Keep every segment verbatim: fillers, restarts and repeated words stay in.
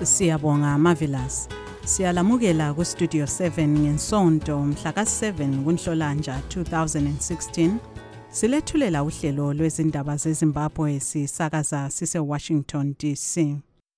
Siyabonga Marvelous. Siyalamukela ku Studio seven ngensonto mhla ka seven kuNhlolanja two thousand sixteen. Silethulela uhlelo lwezindaba zeZimbabwe sisakaza sise Washington D C.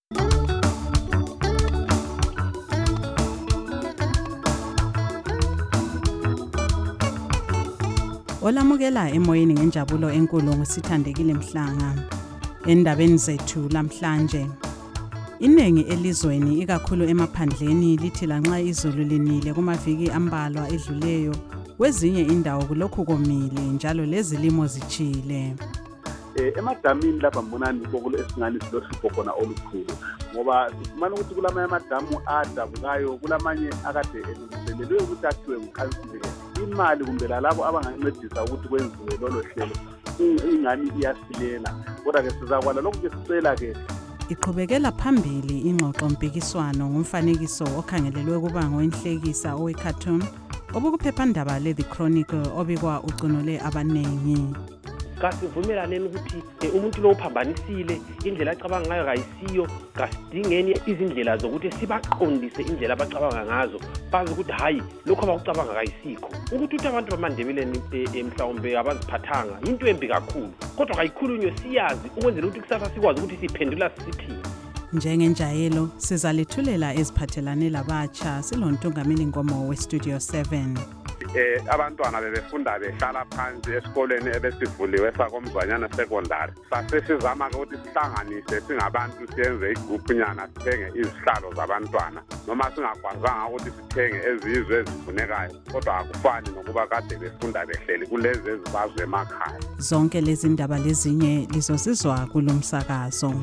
Olamukela emoyeni ngenjabulo enkulu ngosithandekile Mhlanga. Endabeni zethu lamhlanje, inengi elizweni ikakhulu emaphandleni lithi lanxa izulu linile kumaviki ambalwa edluleyo, kwezinye indawo kulokhu komile njalo lezilimo zichile. Eh emadamini lapha mbonani kokulo esingani silohlupho khona olukhulu ngoba sifumana ukuthi kulamanye amadamu adabukayo, kulamanye akade elungiselelwe ukuthi akhiwe ngukhansile. Imali kumbe lalabo abangancedisa ukuthi kwenziwe lolo hlelo ingani iyasilela, kodwa ke sizakwala lokhu ke sicela ke iqhubekela phambili ingxoxo mpikiswano ngomfanekiso okhangelelwe kuba ngowenhlekisa owe-cartoon obukuphephandaba le The Chronicle obikwa ucunule abanengi. Kasivumelaneni ukuthi umuntu lo uphambanisile, indlela acabanga ngayo kayisiyo, kasidingeni izindlela zokuthi sibaqondise indlela abacabanga ngazo, bazi ukuthi hayi lokho abakucabanga kayisikho. Ukuthi uthi abantu bamandebeleni emhlawumbe abaziphathanga into embi kakhulu, kodwa kayikhulunywe siyazi ukwenzela ukuthi kusasa sikwazi ukuthi siphendula sithini. Njengenjayelo sizalethulela eziphathelane labatsha silontungameli Nkomo we Studio seven. Eh abantwana bebefunda behlala phansi esikoleni ebesivuliwe sakomzwanyana secondary. Sasesizama ukuthi sihlanganise singabantu siyenze igroup nyana sithenge izihlalo zabantwana, noma singakwazanga ukuthi sithenge ezizwe ezifunekayo, kodwa akufani nokuba kade befunda behleli kulezi ezibazwe emakhaya. Zonke lezi ndaba lezinye lizozizwa kulomsakazo.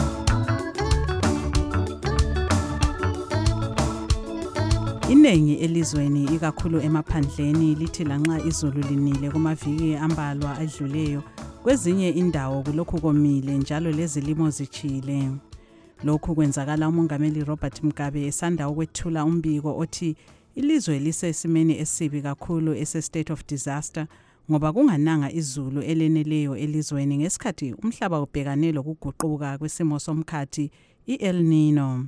Inengi elizweni ikakhulu emaphandleni lithi lanxa izulu linile kumaviki ambalwa adluleyo, kwezinye indawo kulokhu komile njalo lezilimo zichile. Lokhu kwenzakala umongameli Robert Mugabe esanda ukwethula umbiko othi ilizwe lisesimeni esibi kakhulu ese state of disaster ngoba kungananga izulu eleneleyo elizweni ngesikhathi umhlaba ubhekane lokuguquka kwesimo somkhathi i-El Nino.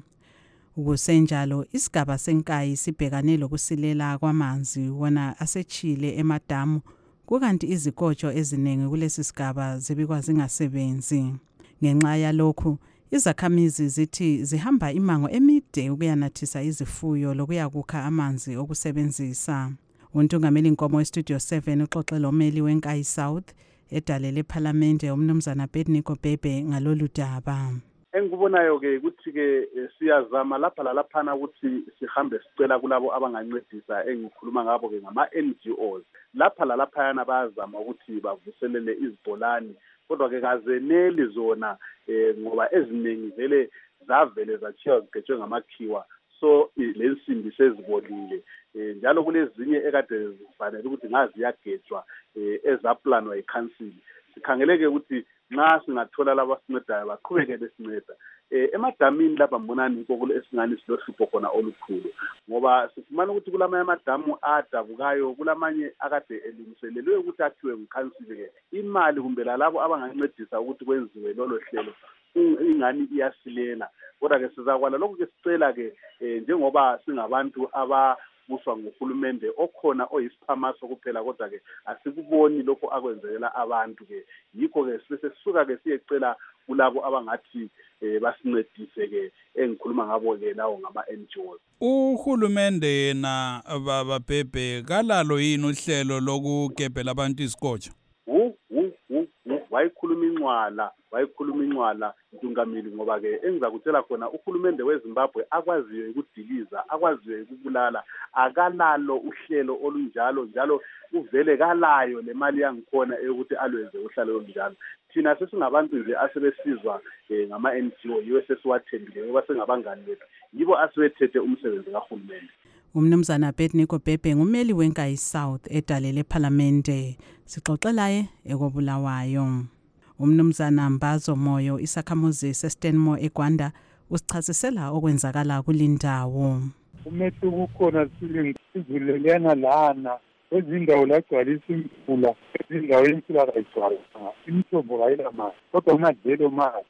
Ukusenjalo isigaba senkayi sibhekane lokusilela kwamanzi wona asechile emadamu, kukanti izikotsho eziningi kulesi sigaba zibikwa zingasebenzi. Ngenxa yalokhu izakhamizi zithi zihamba imango emide ukuyanathisa izifuyo lokuyakukha amanzi okusebenzisa. Untungameli Nkomo we Studio seven uxoxela umeli wenkayi South edalele eParliamente umnumzana Abednego Bhebhe ngalolu daba. Engikubonayo ke ukuthi ke siyazama lapha lalaphana ukuthi sihambe sicela kulabo abangancedisa, engikhuluma ngabo ke ngama N G Os. Lapha lalaphana bayazama ukuthi bavuselele izibholani, kodwa ke kazeneli zona ngoba eziningi vele zavele zachiya zigejwe ngamakhiwa, so lensimbi sezibolile. Njalo kulezinye ekade zifanele ukuthi ngazi yagejwa ezaplanwa yiCouncil. Sikhangeleke ukuthi nxa singathola laba sincedayo baqhubeke besinceda. Eh emadamini lapha mbonani kokulo esingani silohlupho khona olukhulu ngoba sifumana ukuthi kulamanye amadamu adabukayo, kulamanye akade elungiselelwe ukuthi akhiwe ngukhansile. Ke imali kumbe lalabo abangancedisa ukuthi kwenziwe lolo hlelo ingani iyasilela, kodwa ke sizakwala lokhu ke sicela ke njengoba singabantu aba buswa ngohulumende okhona oyisiphamaso kuphela, kodwa ke asikuboni lokho akwenzela abantu. Ke yikho ke sesisuka ke siyecela kulabo abangathi basincedise ke engikhuluma ngabo ke lawo ngama N G Os. Uhulumende na baba Bhebhe kalalo yini uhlelo lokugebhela abantu izikotsho? Hu hu wayikhuluma incwala wayikhuluma incwala Ntungameli, ngoba ke engizakutshela khona uhulumende weZimbabwe akwaziyo ukudiliza, akwaziyo ukubulala, akalalo uhlelo olunjalo, njalo uvele kalayo le mali yangikhona ukuthi alwenze uhlalo olunjalo. Thina sesingabantu nje asebesizwa ngama N G O yiwe sesiwathembile ngoba sengabangani bethu, yibo asebethethe umsebenzi kahulumende. Umnumzana Abednego Bhebhe ngumeli wenkayi South edalele eParliamente, sixoxelaye ekobulawayo. Umnumzana Mbazo Moyo isakhamuzi seStanmore eGwanda usichasisela okwenzakala kulindawo. Umehluko ukhona sizilelena lana ezindawo lagcwalisa imvula, ezindaweni silakayigcwala imithombo kayilamanzi, kodwa ungadlelo mazi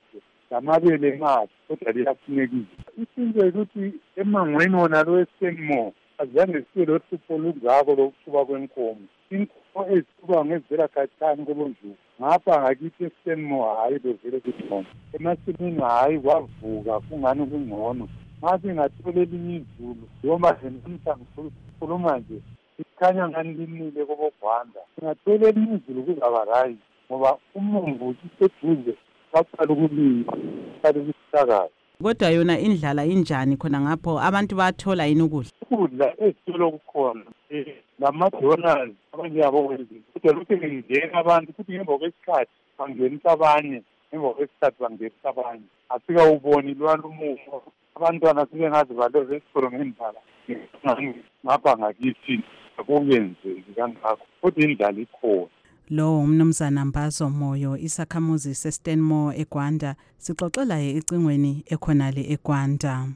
lamabele mathi kodwa liyafunekile. Isinto ukuthi emangweni wona lo eSenmo azange sibe lohlupho olungako lokuhluba kwenkomo. Inkomo ezithuba ngezivela khatshana kobonjuku ngapha ngakithi eSenmo hayi bevele kuthona. Emasimini hayi kwavuka kungani kungcono. Ngathi ngathola elinye izulu noma senamhla ngikhuluma nje ikhanya ngani linile kobogwanda. Ngathola elinye izulu kuzaba right ngoba umumbu useduze baqala ukulima baqala ukusakaza. Kodwa yona indlala injani khona ngapho abantu bathola yini ukudla? Ukudla ezitolo kukhona lama-donors abanye yabo kwenzi kodwa lokhu ngingena abantu futhi ngemva kwesikhathi bangenisa abanye ngemva kwesikhathi bangenisa abanye asikawuboni lwana umumo abantwana sibe ngazi baloze esikolo ngendlala ngapha ngakithi akungenzeki kangakho kodwa indlala ikhona. Lo umnumzana Mbazo Moyo isakhamuzi seStenmo eGwanda sixoxela ecingweni ekhonale eGwanda.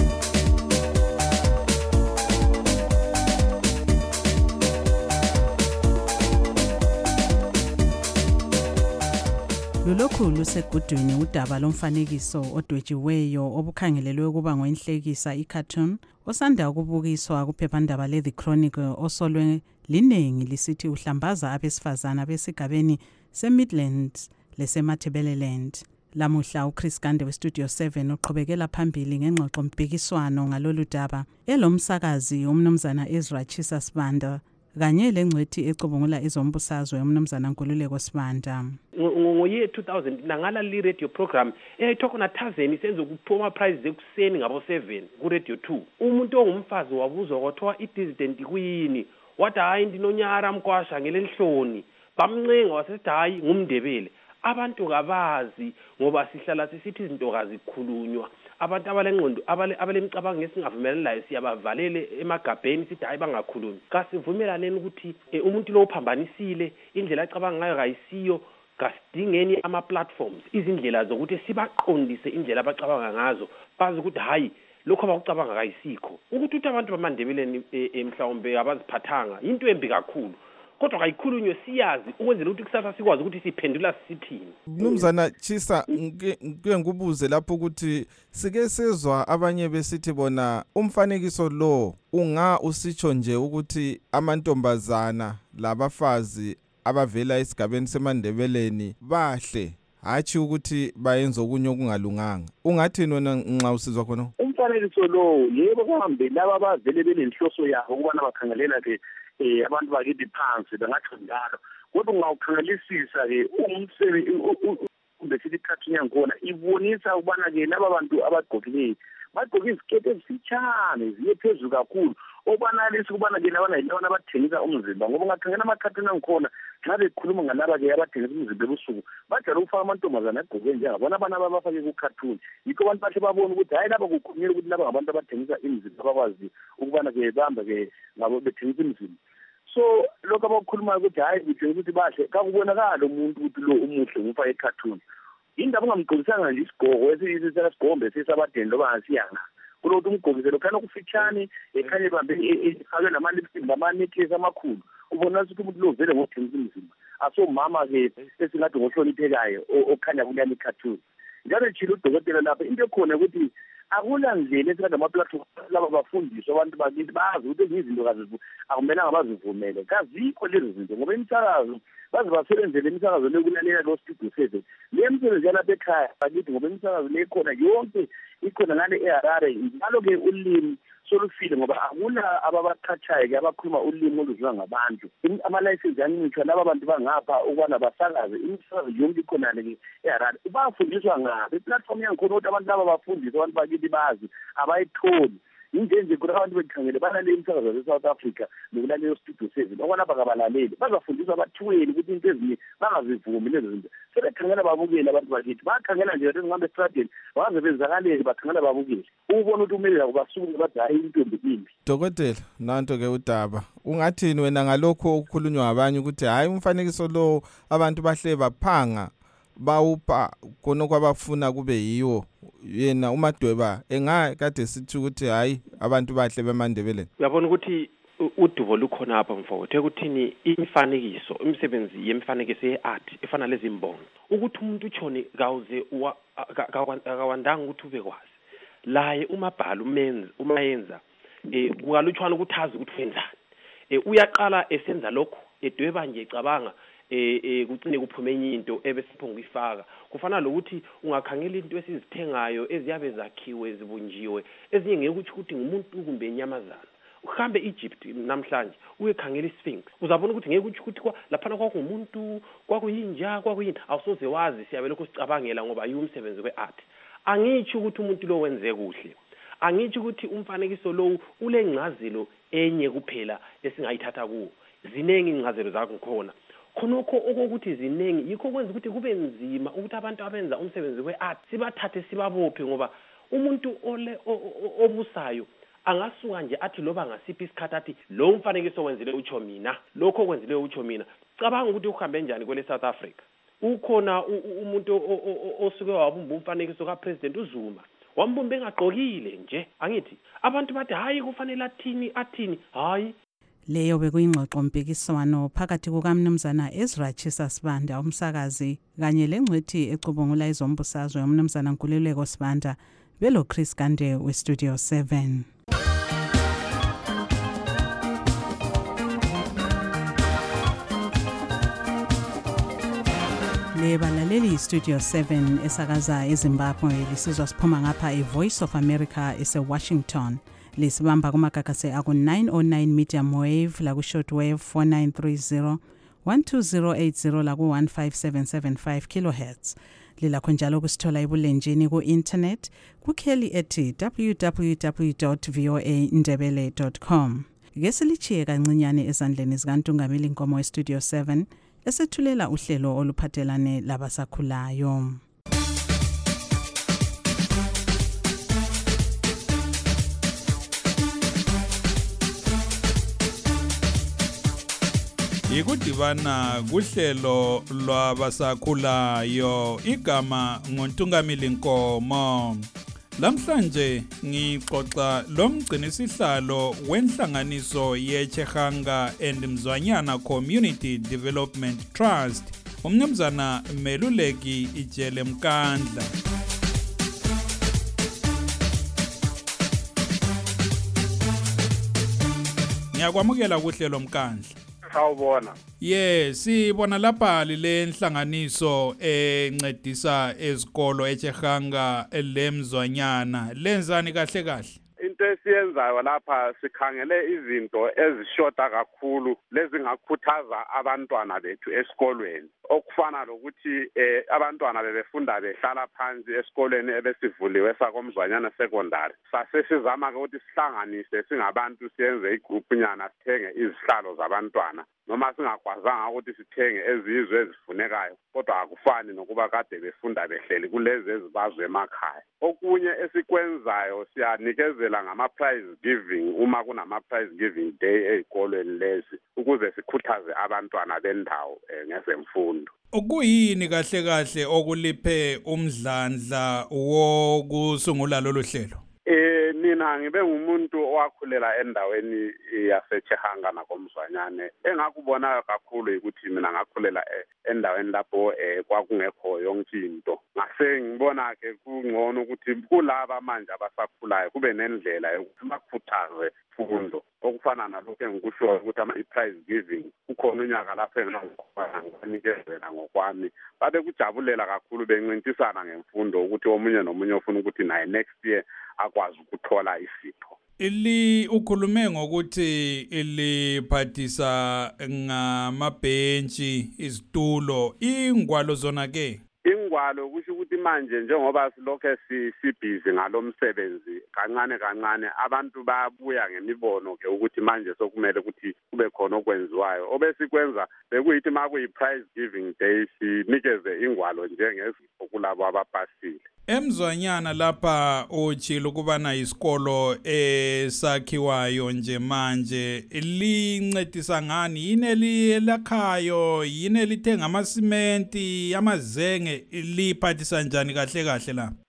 Lulokhu lusegudwini udaba lomfanekiso odwetshiweyo obukhangelelwe ukuba ngoenhlekisa icartoon osanda ukubukiswa kuphephandaba leThe Chronicle osolwe linengi lisithi uhlambaza abesifazana besigabeni seMidlands lesemathebeleland. Lamuhla uChris Gande weStudio seven uqhubekela phambili ngengxoxo mpikiswano ngalolu daba elomsakazi umnumzana Ezra Chisa Sibanda kanye lengcwethi ecubungula izombusazwe umnumzana Nkululeko Sibanda. Ngoye two thousand nangala li radio program eyayithoka na Thazeni senze ukuphuma prize ekuseni ngabo seven ku radio two. Umuntu ongumfazi wabuzwa kwathiwa i-dissident kwini wathi hayi ndinonyara mkwasha ngelenhloni bamncenga wasethi hayi ngumndebele. Abantu kabazi ngoba sihlala sisithi izinto kazikhulunywa. Abantu abalengqondo abalemcabango esingavumelanayo siyabavalele emagabheni sithi hayi bangakhulumi. Kasivumelaneni ukuthi umuntu lo uphambanisile indlela acabanga ngayo kayisiyo kasidingeni ama platforms izindlela zokuthi sibaqondise indlela abacabanga ngazo bazi ukuthi hayi lokho abakucabanga kayisikho. Ukuthi uthi abantu bamandebeleni emhlawumbe abaziphathanga into embi kakhulu. Kodwa kayikhulunywe siyazi ukwenzela ukuthi kusasa sikwazi ukuthi siphendula sithini. Mnumzana Chisa ngike ngubuze lapho ukuthi sike sezwa abanye besithi bona umfanekiso lo unga usitsho nje ukuthi amantombazana labafazi abavela esigabeni semandebeleni bahle hathi ukuthi bayenza okunye okungalunganga. Ungathini wena nxa usizwa khona? Umfanekiso lo yebo kuhambe laba abavele belenhloso yabo ukubana bakhangelela ke eh abantu bakithi phansi bangathi njalo kodwa ungawukhangelisisa ke umsebenzi kumbe sithi cartoon yakhona ibonisa ukubana ke laba bantu abagqokileyo bagqoka iziketi ezifitshane ziye phezulu kakhulu obanalisi ukubana ke labana yilona abathengisa umzimba ngoba ungakhangela ama-cartoon angikhona nxa bekhuluma ngalaba ke abathengisa umzimba ebusuku bajala ukufaka amantombazana agqoke njengabona abana abafake ku-cartoon yikho abantu bahle babona ukuthi hayi laba kukhulunyela ukuthi laba ngabantu abathengisa imizimba abakwazi ukubana ke bamba ke ngabo bethengisa imizimba. So lokho abakhulumayo ukuthi hayi ngithengisa ukuthi bahle kakubonakala umuntu ukuthi lo umuhle ngumfake e-cartoon. Indaba ungamgqokisanga nje isigqoko esiyisigombe sesabadeni loba ngasiyanga kulokuthi umgqokise lokhana okufitshane ekhanye ebambe efake nama-lipstick nama-necklace amakhulu ubona ukuthi umuntu lo vele ngothengisa imizimba asomama ke esingathi ngohloniphekayo okhanya kuliyani i-cartoon. Njalo tshilo udokotela lapha into ekhona ukuthi akula ndlela esikade ama-platform laba bafundiswa abantu bakithi bazi ukuthi ezinye izinto kazivu akumelanga bazivumele kazikho lezi zinto ngoba imisakazo baze basebenzele imisakazo lekulalela lo Studio seven le msebenzi yalapha ekhaya bakithi ngoba imisakazo le khona yonke ikhona ngale eHarare njalo ke ulimi solufile ngoba akula ababaqhatshayo ke abakhuluma ulimi oluzwa ngabantu ama-license yanitsho laba bantu bangapha ukubana basakaze imisakazo yonke ikhonale ke eHarare bafundiswa ngabe iplatform yangikhona ukuthi abantu laba bafundiswa abantu bakithi bazi abayitholi injenje kunabantu bekhangele balalele imisakazo ze-South Africa nokulalela Studio seven okwanapha kabalaleli bazafundiswa abathiweni ukuthi into ezinye bangazivumi lezo zinto sebekhangela babukele abantu bakithi bakhangela nje ukuthi ngihambe estradeni baze benzakalele bakhangela babukele ubona ukuthi umele labo basuke bathi hayi intombi imbi. Dokotela nanto ke udaba ungathini wena ngalokho okukhulunywa abanye ukuthi hayi umfanekiso lo abantu bahle baphanga bawupha khona kwabafuna kube yiwo yena uMadweba engakade sithi ukuthi hayi abantu bahle beMandebeleni. Uyabona ukuthi udubo lukhona apha mfowethu ekuthini imifanekiso imisebenzi yemifanekiso ye-art efana lezi mbongo ukuthi umuntu utshone kawuze akawandanga ukuthi ube kwazi laye umabhala umenza umayenza eh kungalutshwana ukuthi azi ukuthi wenzani eh uyaqala esenza lokho edweba nje ecabanga eh eh kucine kuphume enye into ebesiphonga ifaka kufana lokuthi ungakhangela into esizithengayo eziyabe zakhiwe zibunjiwe ezinye ngeke ukuthi ukuthi ngumuntu kumbe inyamazana uhambe Egypt namhlanje uyekhangela iSphinx uzabona ukuthi ngeke ukuthi ukuthi lapha kwakungumuntu kwakuyinja kwakuyini awusoze wazi siyabe lokho sicabangela ngoba ayumsebenzi weart angithi ukuthi umuntu lo wenze kuhle angithi ukuthi umfanekiso lo ulengcazelo enye kuphela esingayithatha kuwo zinengi ingcazelo zakho khona khonokho okokuthi zinengi yikho kwenza ukuthi kube nzima ukuthi abantu abenza umsebenzi weart sibathathe sibabophe ngoba umuntu ole obusayo angasuka nje athi loba ngasiphi isikhathi athi lo mfanekiso wenzile utsho mina lokho kwenzile utsho mina cabanga ukuthi uhambe njani kwele South Africa ukhona umuntu osuke wabumba umfanekiso kaPresident uZuma wambumba engaqokile nje angithi abantu bathi hayi kufanele athini athini hayi leyo bekuyingxoxo mpikiswano phakathi kukaMnumzana Ezra Chisa Sibanda umsakazi kanye lengcwethi ecubungula izombusazwe uMnumzana Nkululeko Sibanda belo Chris Gande we Studio seven. Le balaleli Studio seven esakaza eZimbabwe lisizwa siphuma ngapha eVoice of America ese Washington lisibamba kumagagase aku nine oh nine medium wave la ku short wave four nine three zero one two zero eight zero la ku one five seven seven five kilohertz lila khonjalo kusithola ebulenjini ku internet ku Kelly ethi w w w dot voa ndebele dot com ngesilichiye kancinyane ezandleni zikaNtungameli Nkomo we Studio seven esethulela uhlelo oluphathelane labasakhulayo. Ikudibana kuhlelo lwabasakhulayo igama ngoNtungameli Nkomo. Lamhlanje ngixoxa lomgcinisihlalo wenhlanganiso yeChehanga and Mzwanyana Community Development Trust uMnumzana Meluleki Ijele Mkandla. Ngiyakwamukela kuhlelo Mkandla. Sawubona. Yes, sibona lapha le nhlanganiso encedisa ezikolo eChehanga lemzwanyana. Lenzani kahle kahle? Into esiyenzayo lapha sikhangele izinto ezishota kakhulu lezingakhuthaza abantwana bethu esikolweni. Okufana lokuthi eh abantwana bebefunda behlala phansi esikoleni ebesivuliwe sakomzwanyana secondary sasesizama ukuthi sihlanganise singabantu siyenze igroup nyana sithenge izihlalo zabantwana noma singakwazanga ukuthi sithenge ezizwe ezifunekayo kodwa akufani nokuba kade befunda behleli kulezi ezibazwe emakhaya. Okunye esikwenzayo siyanikezela ngama prize giving uma kunama prize giving day ezikolweni lezi ukuze sikhuthaze abantwana bendawo ngezemfundo. Ukuyini kahle kahle okuliphe umdlandla wokusungula lolu hlelo? Eh mina ngibe ngumuntu owakhulela endaweni yaseChehanga nakomzwanyane engakubona kakhulu ukuthi mina ngakhulela endaweni lapho eh kwakungekho yonke into. Ngase ngibona ke kungcono ukuthi kulaba manje abasakhulayo kube nendlela yokuthi bakhuthaze imfundo okufana nalokho engikusho ukuthi ama prize giving ukhona unyaka lapha enginikeza ngokwami babe kujabulela kakhulu bencintisana ngemfundo ukuthi omunye nomunye ufuna ukuthi naye next year akwazi ukuthola isipho. Ili ukhulume ngokuthi iliphathisa ngamabhentshi izitulo ingwalo zona ke ingwalo kusho ukuthi manje njengoba silokho sibhizi ngalomsebenzi kancane kancane abantu bayabuya ngemibono ke ukuthi manje sokumele ukuthi kube khona okwenziwayo obesikwenza bekuyithi makuyi prize giving day sinikeze ingwalo njengezipho kulabo abapasile. Emzwanyana lapha uchilo kubana isikolo esakhiwayo nje manje lincedisa ngani yini elakhayo yini elithenga amasimenti amazenge liphathisa njani kahle kahle la? Konke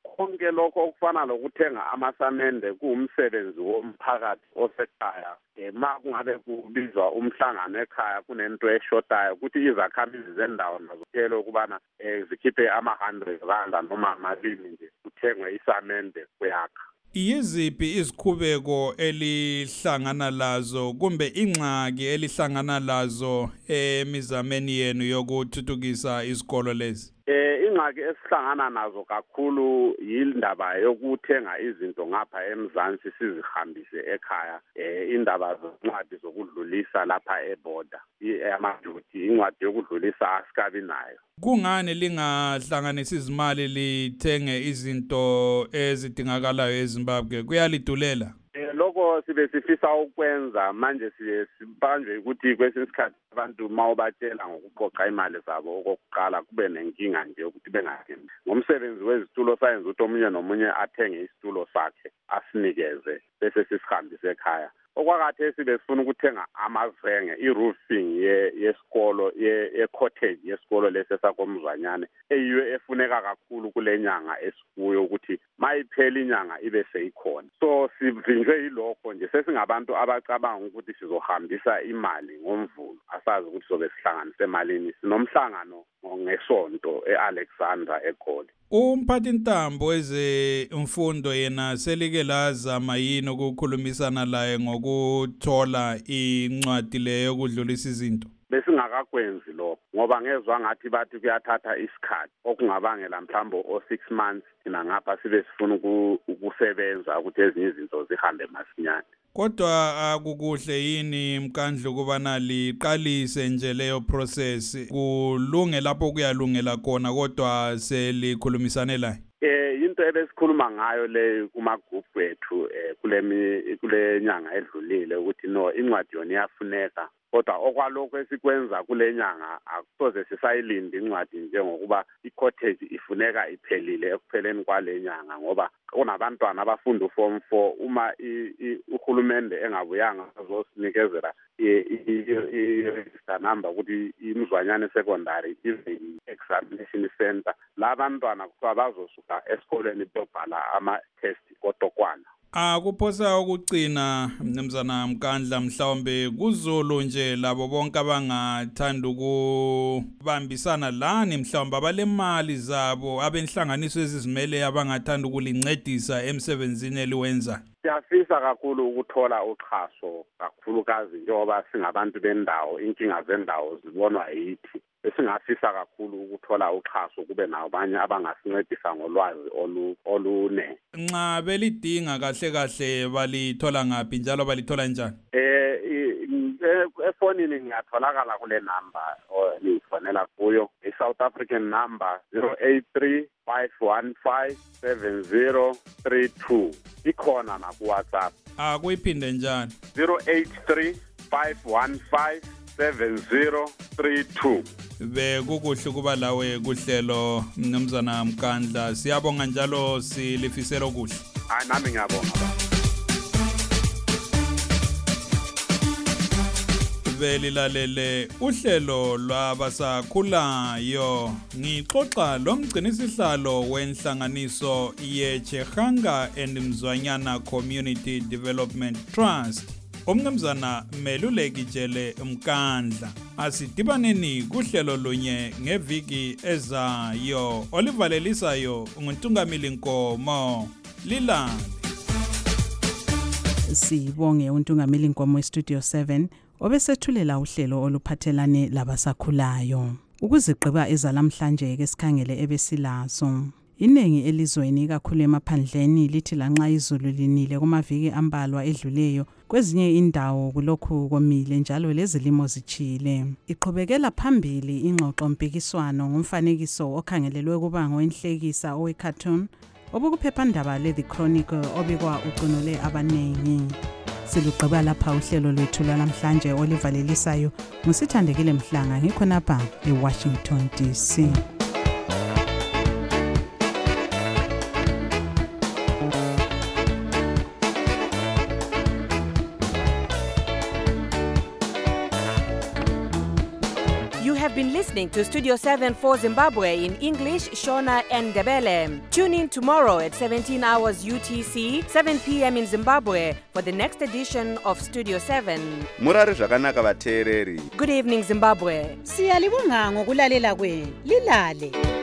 ke lokho okufana lokuthenga amasamende kuwumsebenzi womphakathi osekhaya. Eh ma kungabe kubizwa umhlangano ekhaya kunento eshotayo ukuthi izakhamizi zendawo nazo phela ukubana eh zikhiphe ama one hundred rand noma amalini nje kuthengwe isamende kuyakha. Yiziphi izikhubeko elihlangana lazo kumbe ingxaki elihlangana lazo emizameni yenu yokuthuthukisa izikolo lezi? Eh ingxaki esihlangana nazo kakhulu yindaba yokuthenga izinto ngapha eMzansi sizihambise ekhaya. Eh indaba zoncwadi zokudlulisa lapha eborder. Amaduty incwadi yokudlulisa asikabi nayo. Kungani lingahlanganisa izimali lithenge izinto ezidingakalayo eZimbabwe? Kuyalidulela? Eh lokho sibe sifisa ukwenza manje siye sibanjwe ukuthi kwesinye isikhathi abantu mawubatshela ngokuqoqa imali zabo okokuqala kube nenkinga nje ukuthi bengathembi. Ngomsebenzi wezitulo science ukuthi omunye nomunye athenge isitulo sakhe asinikeze bese sisihambise ekhaya. Okwakathe sibe sifuna ukuthenga amazenge i-roofing yesikolo ye-cottage yesikolo lesi sakomzwanyane eyiyo efuneka kakhulu kule nyanga esikuyo ukuthi mayiphela inyanga ibe seyikhona. So sivinjwe yilokho nje sesingabantu abacabanga ukuthi sizohambisa imali ngomvulo asazi ukuthi sobe sihlanganise emalini. Sinomhlangano ngesonto eAlexandra eGoli. Umphathi ntambo eze imfundo yena selike lazama yini ukukhulumisana laye ngokuthola incwadi leyo yokudlulisa izinto? Besingakakwenzi lokho ngoba ngezwe ngathi bathi kuyathatha isikhathi okungabangela mhlawumbe o six months thina ngapha sibe sifuna ukusebenza ukuthi ezinye izinto zihambe masinyane. Kodwa akukuhle yini mkandla ukubana liqalise nje leyo process kulunge lapho kuyalungela khona kodwa selikhulumisane la? Eh into ebesikhuluma ngayo le kuma group wethu eh kule kule nyanga edlulile ukuthi no incwadi yona iyafuneka kodwa okwalokho esikwenza kule nyanga akusoze sisayilinde incwadi njengokuba i-cottage ifuneka iphelile ekupheleni kwale nyanga ngoba kunabantwana abafunda uform four uma uhulumende engabuyanga azosinikezela i-register number ukuthi imzwanyane secondary examination center labantwana kuba bazosuka esikoleni bebhala ama-test kodokwana. Akuphosa ukucina mnumzana Mkandla mhlawumbe kuZulu nje labo bonke abangathanda ukubambisana lani mhlawumbe abalemali zabo abenhlanganiso ezizimele abangathanda ukulincedisa emsebenzini eliwenza. Siyafisa kakhulu ukuthola uxhaso kakhulukazi njengoba singabantu bendawo inkinga zendawo zibonwa yithi. Singafisa kakhulu ukuthola uxhaso kube nabanye abangasincedisa ngolwazi olu olune. Nxa belidinga kahle kahle balithola ngaphi njalo balithola njani? Eh efonini ngiyatholakala kule number oyifonela kuyo i-South African number zero eight three five one five seven zero three two ikhona na ku WhatsApp. Ah kuyiphinde njani? zero eight three five one five seven zero three two. Bekukuhle kuba lawe kuhlelo mnumzana Mkandla siyabonga njalo silifisela okuhle. Hayi nami ngiyabonga. Belilalele uhlelo lwabasakhulayo ngixoxa lomgcinisihlalo wenhlanganiso yeChehanga and Mzwanyana Community Development Trust umnumzana Meluleki Jele Mkandla. Asidibaneni kuhlelo lunye ngeviki ezayo olivalelisayo nguNtungamili Nkomo Lilale. Sibonge uNtungamili Nkomo eStudio seven obesethulela uhlelo oluphathelane labasakhulayo. Ukuzigqiba ezalamhlanje ke sikhangele ebesilazo. Inengi elizweni kakhulu emaphandleni lithi lanxa izulu linile kumaviki ambalwa edluleyo kwezinye indawo kulokhu komile njalo lezilimo zichile. Iqhubekela phambili ingxoxo mpikiswano ngomfanekiso okhangelelwe kuba ngowenhlekisa owe-cartoon obukuphephandaba le-The Chronicle obikwa uqinule abanengi. Silugqiba lapha uhlelo lwethu lwalamhlanje olivalelisayo ngusithandekile Mhlanga ngikhonapha eWashington D C. have been listening to Studio seven for Zimbabwe in English, Shona and Ndebele. Tune in tomorrow at seventeen hours U T C, seven p.m. in Zimbabwe for the next edition of Studio seven. Murari zvakanaka vateereri. Good evening, Zimbabwe. Siyalibonga ngokulalela kwenu. Lilale.